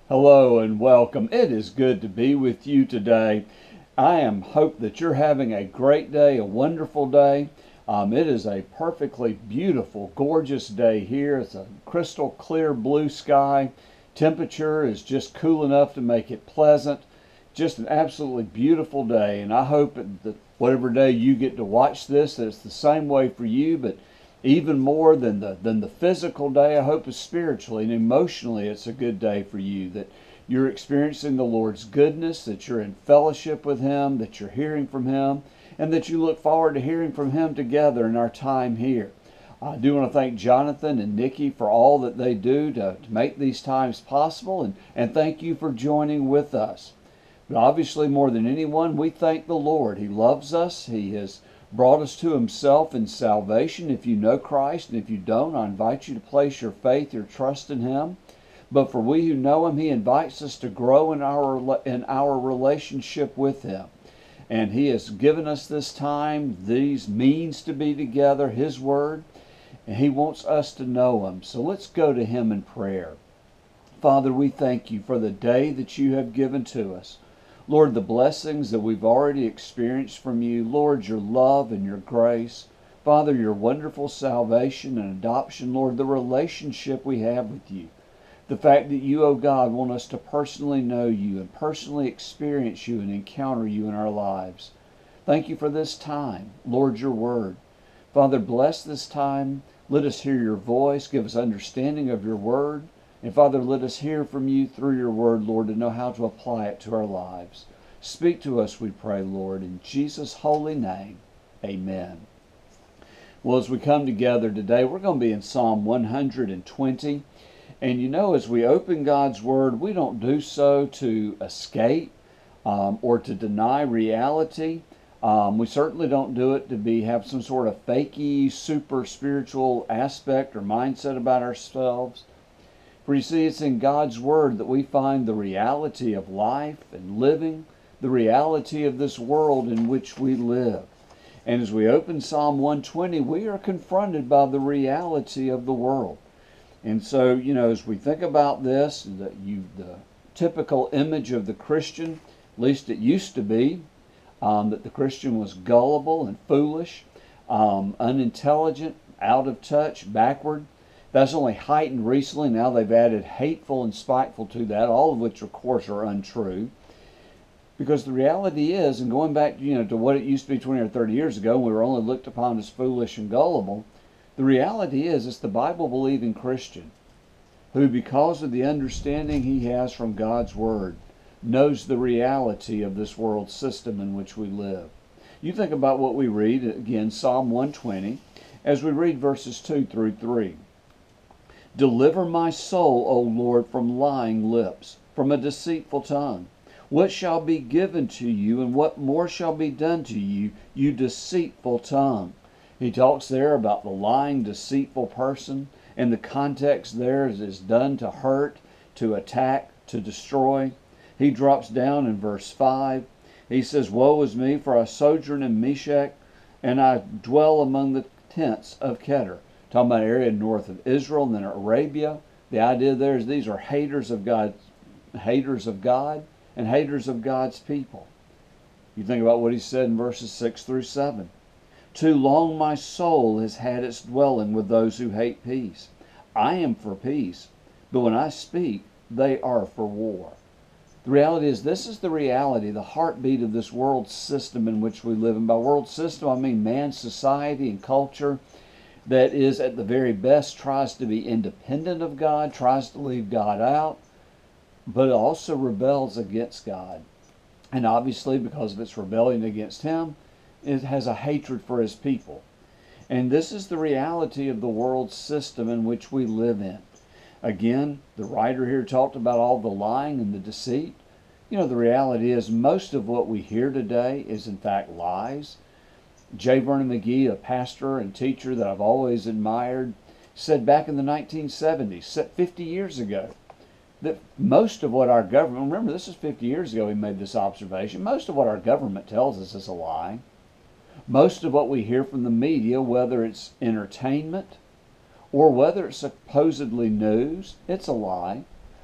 Hello and welcome. It is good to be with you today. I hope that you're having a great day, a wonderful day. It is a perfectly beautiful, gorgeous day here. It's a crystal clear blue sky. Temperature is just cool enough to make it pleasant. Just an absolutely beautiful day, and I hope that whatever day you get to watch this, that it's the same way for you, but even more than the physical day, I hope is spiritually and emotionally it's a good day for you, that you're experiencing the Lord's goodness, that you're in fellowship with Him, that you're hearing from Him, and that you look forward to hearing from Him together in our time here. I do want to thank Jonathan and Nikki for all that they do to make these times possible, and thank you for joining with us. But obviously, more than anyone, we thank the Lord. He loves us. He has brought us to Himself in salvation. If you know Christ, and if you don't, I invite you to place your faith, your trust in Him. But for we who know Him, He invites us to grow in our relationship with Him. And He has given us this time, these means to be together, His Word, and He wants us to know Him. So let's go to Him in prayer. Father, we thank You for the day that You have given to us. Lord, the blessings that we've already experienced from You, Lord, Your love and Your grace, Father, Your wonderful salvation and adoption, Lord, the relationship we have with You, the fact that You, oh God, want us to personally know You and personally experience You and encounter You in our lives. Thank You for this time, Lord, Your Word. Father, bless this time. Let us hear Your voice. Give us understanding of Your Word. And Father, let us hear from You through Your Word, Lord, to know how to apply it to our lives. Speak to us, we pray, Lord, in Jesus' holy name. Amen. Well, as we come together today, we're going to be in Psalm 120. And you know, as we open God's Word, we don't do so to escape or to deny reality. We certainly don't do it to have some sort of fakey, super spiritual aspect or mindset about ourselves. For you see, it's in God's Word that we find the reality of life and living, the reality of this world in which we live. And as we open Psalm 120, we are confronted by the reality of the world. And so, you know, as we think about this, the typical image of the Christian, at least it used to be, that the Christian was gullible and foolish, unintelligent, out of touch, backward. That's only heightened recently. Now they've added hateful and spiteful to that, all of which, of course, are untrue. Because the reality is, and going back, to what it used to be 20 or 30 years ago, when we were only looked upon as foolish and gullible, the reality is, it's the Bible-believing Christian who, because of the understanding he has from God's Word, knows the reality of this world system in which we live. You think about what we read, again, Psalm 120, as we read verses 2 through 3. Deliver my soul, O Lord, from lying lips, from a deceitful tongue. What shall be given to You, and what more shall be done to You, you deceitful tongue? He talks there about the lying, deceitful person, and the context there is done to hurt, to attack, to destroy. He drops down in verse 5. He says, Woe is me, for I sojourn in Meshech, and I dwell among the tents of Kedar. Talking about an area north of Israel and then Arabia. The idea there is these are haters of God and haters of God's people. You think about what he said in verses 6 through 7. Too long my soul has had its dwelling with those who hate peace. I am for peace, but when I speak, they are for war. The reality is, this is the reality, the heartbeat of this world system in which we live. And by world system, I mean man's society and culture that is, at the very best, tries to be independent of God, tries to leave God out, but also rebels against God. And obviously, because of its rebellion against Him, it has a hatred for His people. And this is the reality of the world system in which we live in. Again, the writer here talked about all the lying and the deceit. The reality is, most of what we hear today is in fact lies. J. Vernon McGee, a pastor and teacher that I've always admired, said back in the 1970s, 50 years ago, that most of what our government, remember this is 50 years ago he made this observation, most of what our government tells us is a lie. Most of what we hear from the media, whether it's entertainment or whether it's supposedly news, it's a lie.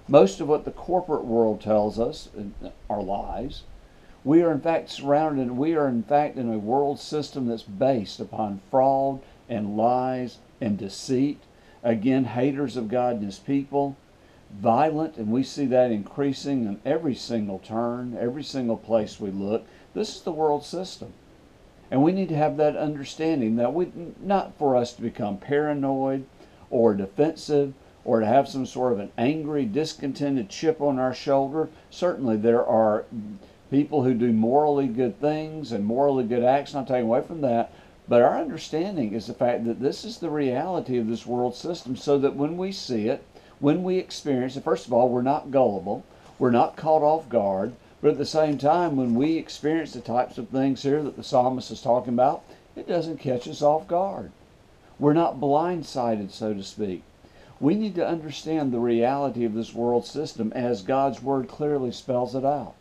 Most of what the corporate world tells us are lies. We are in fact surrounded, we are in fact in a world system that's based upon fraud and lies and deceit. Again, haters of God and His people, violent, and we see that increasing in every single turn, every single place we look. This is the world system. And we need to have that understanding that not for us to become paranoid or defensive or to have some sort of an angry, discontented chip on our shoulder. Certainly there are people who do morally good things and morally good acts, not taking away from that. But our understanding is the fact that this is the reality of this world system, so that when we see it, when we experience it, first of all, we're not gullible, we're not caught off guard, but at the same time, when we experience the types of things here that the psalmist is talking about, it doesn't catch us off guard. We're not blindsided, so to speak. We need to understand the reality of this world system as God's Word clearly spells it out.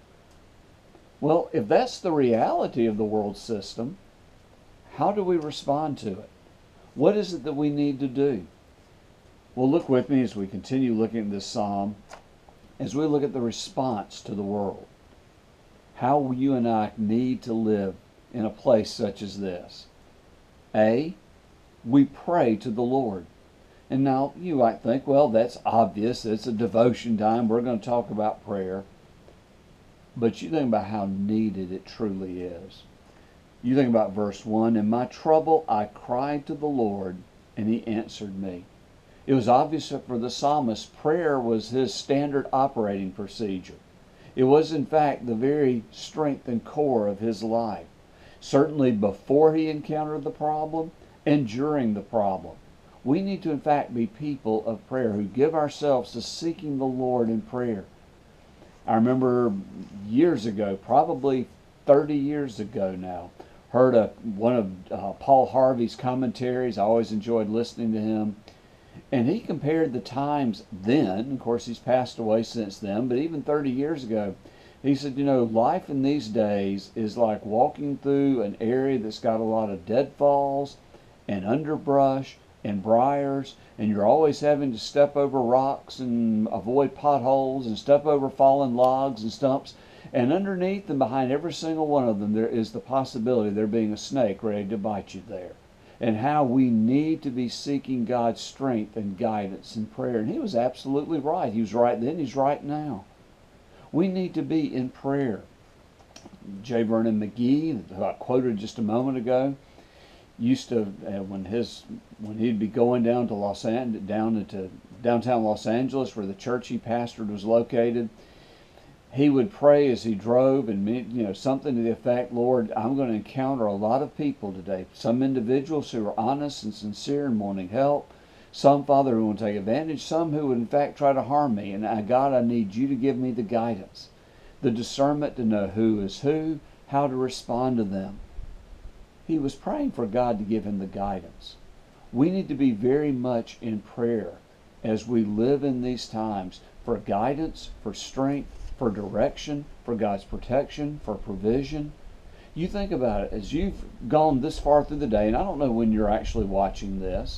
Well, if that's the reality of the world system, how do we respond to it? What is it that we need to do? Well, look with me as we continue looking at this psalm, as we look at the response to the world. How you and I need to live in a place such as this. A, we pray to the Lord. And now you might think, well, that's obvious. It's a devotion time. We're going to talk about prayer. But you think about how needed it truly is. You think about verse 1, in my trouble I cried to the Lord, and He answered me. It was obvious that for the psalmist, prayer was his standard operating procedure. It was, in fact, the very strength and core of his life. Certainly before he encountered the problem and during the problem. We need to, in fact, be people of prayer who give ourselves to seeking the Lord in prayer. I remember years ago, probably 30 years ago now, heard one of Paul Harvey's commentaries. I always enjoyed listening to him. And he compared the times then, of course he's passed away since then, but even 30 years ago, he said, life in these days is like walking through an area that's got a lot of deadfalls and underbrush and briars, and you're always having to step over rocks and avoid potholes and step over fallen logs and stumps. And underneath and behind every single one of them, there is the possibility of there being a snake ready to bite you there. And how we need to be seeking God's strength and guidance in prayer. And he was absolutely right. He was right then, he's right now. We need to be in prayer. J. Vernon McGee, who I quoted just a moment ago, used to, when he'd be going down to downtown Los Angeles, where the church he pastored was located, he would pray as he drove, and something to the effect, Lord, I'm going to encounter a lot of people today. Some individuals who are honest and sincere and wanting help. Some, Father, who want to take advantage. Some who would, in fact, try to harm me. And God, I need you to give me the guidance, the discernment to know who is who, how to respond to them. He was praying for God to give him the guidance. We need to be very much in prayer as we live in these times for guidance, for strength, for direction, for God's protection, for provision. You think about it, as you've gone this far through the day, and I don't know when you're actually watching this,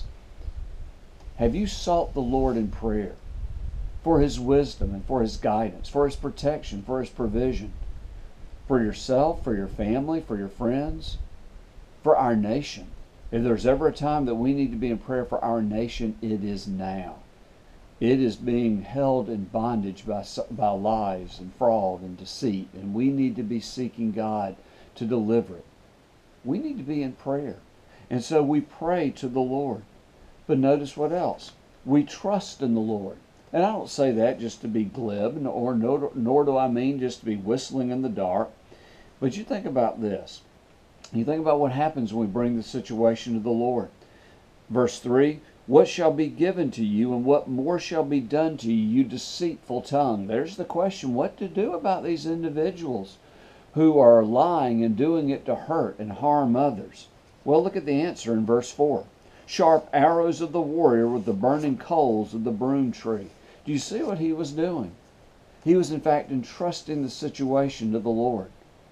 have you sought the Lord in prayer for His wisdom and for His guidance, for His protection, for His provision, for yourself, for your family, for your friends, for our nation? If there's ever a time that we need to be in prayer for our nation, it is now. It is being held in bondage by lies and fraud and deceit, and we need to be seeking God to deliver it. We need to be in prayer. And so we pray to the Lord. But notice what else? We trust in the Lord. And I don't say that just to be glib, nor do I mean just to be whistling in the dark. But you think about this. You think about what happens when we bring the situation to the Lord. Verse 3, what shall be given to you, and what more shall be done to you, you deceitful tongue? There's the question, what to do about these individuals who are lying and doing it to hurt and harm others? Well, look at the answer in verse 4. Sharp arrows of the warrior with the burning coals of the broom tree. Do you see what he was doing? He was, in fact, entrusting the situation to the Lord.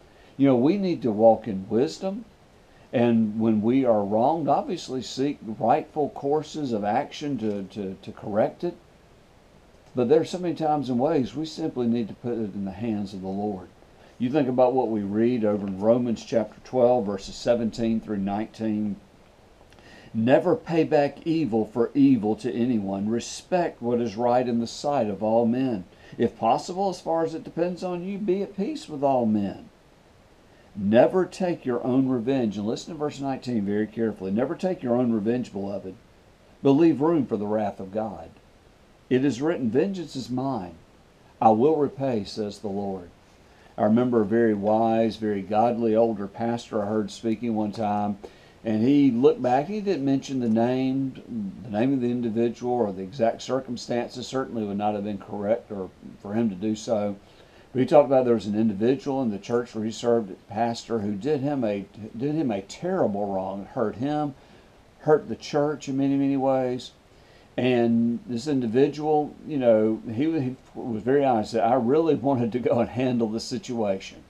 We need to walk in wisdom. And when we are wronged, obviously seek rightful courses of action to correct it. But there are so many times and ways we simply need to put it in the hands of the Lord. You think about what we read over in Romans chapter 12, verses 17 through 19. Never pay back evil for evil to anyone. Respect what is right in the sight of all men. If possible, as far as it depends on you, be at peace with all men. Never take your own revenge. And listen to verse 19 very carefully. Never take your own revenge, beloved, but leave room for the wrath of God. It is written, vengeance is mine. I will repay, says the Lord. I remember a very wise, very godly older pastor I heard speaking one time, and he looked back. He didn't mention the name of the individual or the exact circumstances. Certainly would not have been correct or for him to do so. But he talked about there was an individual in the church where he served as pastor who did him a terrible wrong. It hurt him, hurt the church in many, many ways. And this individual, he was very honest. He said, I really wanted to go and handle the situation.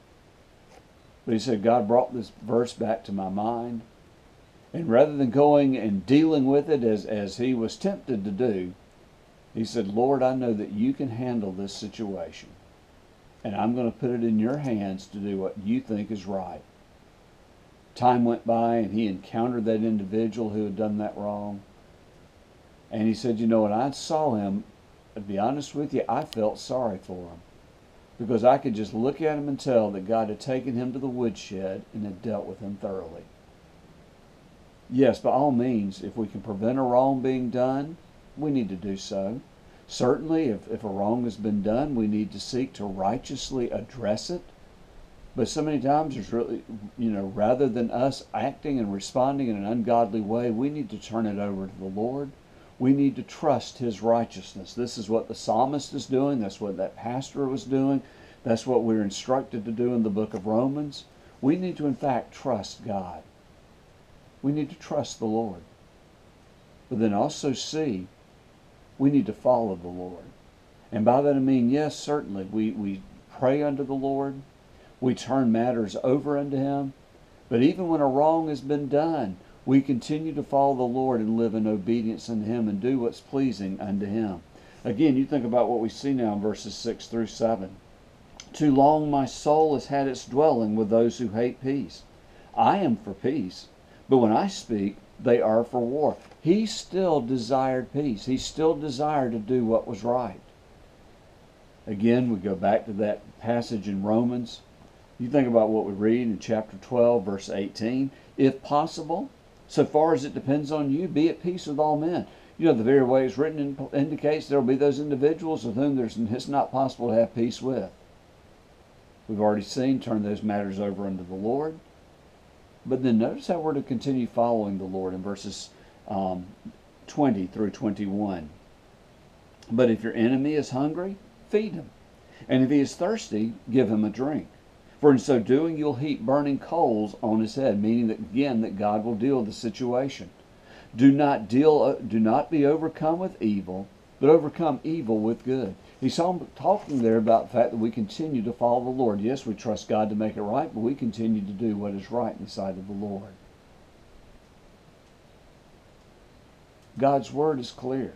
But he said, God brought this verse back to my mind. And rather than going and dealing with it as he was tempted to do, he said, Lord, I know that you can handle this situation. And I'm going to put it in your hands to do what you think is right. Time went by and he encountered that individual who had done that wrong. And he said, when I saw him, to be honest with you, I felt sorry for him. Because I could just look at him and tell that God had taken him to the woodshed and had dealt with him thoroughly. Yes, by all means, if we can prevent a wrong being done, we need to do so. Certainly, if a wrong has been done, we need to seek to righteously address it. But so many times there's really, rather than us acting and responding in an ungodly way, we need to turn it over to the Lord. We need to trust His righteousness. This is what the psalmist is doing. That's what that pastor was doing. That's what we're instructed to do in the book of Romans. We need to, in fact, trust God. We need to trust the Lord. But then also see, we need to follow the Lord. And by that I mean, yes, certainly, we pray unto the Lord. We turn matters over unto Him. But even when a wrong has been done, we continue to follow the Lord and live in obedience unto Him and do what's pleasing unto Him. Again, you think about what we see now in verses 6 through 7. Too long my soul has had its dwelling with those who hate peace. I am for peace, but when I speak, they are for war. He still desired peace. He still desired to do what was right. Again, we go back to that passage in Romans. You think about what we read in chapter 12, verse 18. If possible, so far as it depends on you, be at peace with all men. The very way it's written indicates there will be those individuals with whom it's not possible to have peace with. We've already seen, turn those matters over unto the Lord. But then notice how we're to continue following the Lord in verses 20 through 21. But if your enemy is hungry, feed him. And if he is thirsty, give him a drink. For in so doing, you'll heap burning coals on his head, meaning that, again, that God will deal with the situation. Do not be overcome with evil, but overcome evil with good. He's talking there about the fact that we continue to follow the Lord. Yes, we trust God to make it right, but we continue to do what is right in the sight of the Lord. God's Word is clear.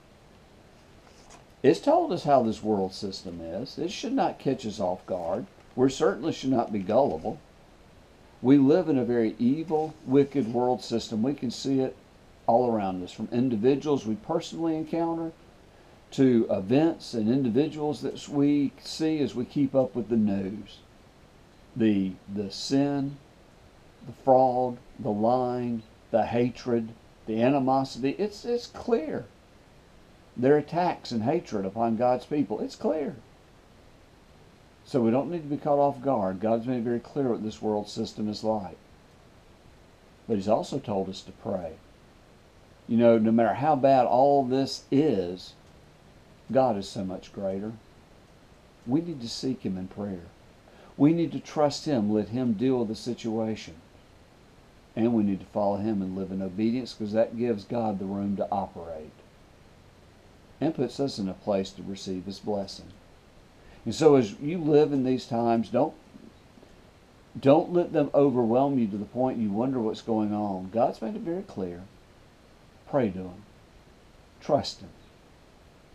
It's told us how this world system is. It should not catch us off guard. We certainly should not be gullible. We live in a very evil, wicked world system. We can see it all around us, from individuals we personally encounter to events and individuals that we see as we keep up with the news. The sin, the fraud, the lying, the hatred, the animosity, it's clear. Their attacks and hatred upon God's people, it's clear. So we don't need to be caught off guard. God's made it very clear what this world system is like. But He's also told us to pray. No matter how bad all this is, God is so much greater. We need to seek Him in prayer. We need to trust Him, let Him deal with the situation. And we need to follow Him and live in obedience, because that gives God the room to operate and puts us in a place to receive His blessing. And so as you live in these times, don't let them overwhelm you to the point you wonder what's going on. God's made it very clear. Pray to Him. Trust Him.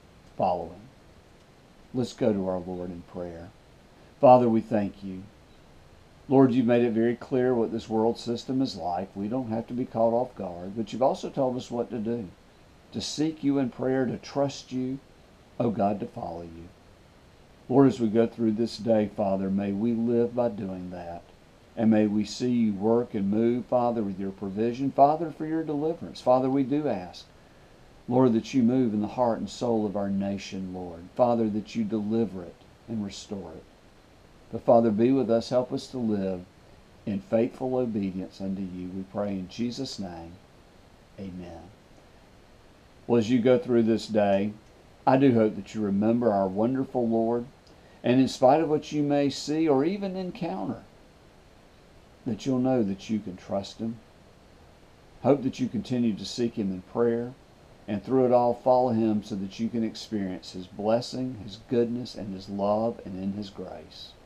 follow Him. Let's go to our Lord in prayer. Father, we thank you. Lord, you've made it very clear what this world system is like. We don't have to be caught off guard, but you've also told us what to do. To seek you in prayer, to trust you, oh God, to follow you. Lord, as we go through this day, Father, may we live by doing that. And may we see you work and move, Father, with your provision. Father, for your deliverance. Father, we do ask, Lord, that you move in the heart and soul of our nation, Lord. Father, that you deliver it and restore it. But Father, be with us. Help us to live in faithful obedience unto you. We pray in Jesus' name. Amen. Well, as you go through this day, I do hope that you remember our wonderful Lord. And in spite of what you may see or even encounter, that you'll know that you can trust Him. Hope that you continue to seek Him in prayer. And through it all, follow Him so that you can experience His blessing, His goodness, and His love, and in His grace.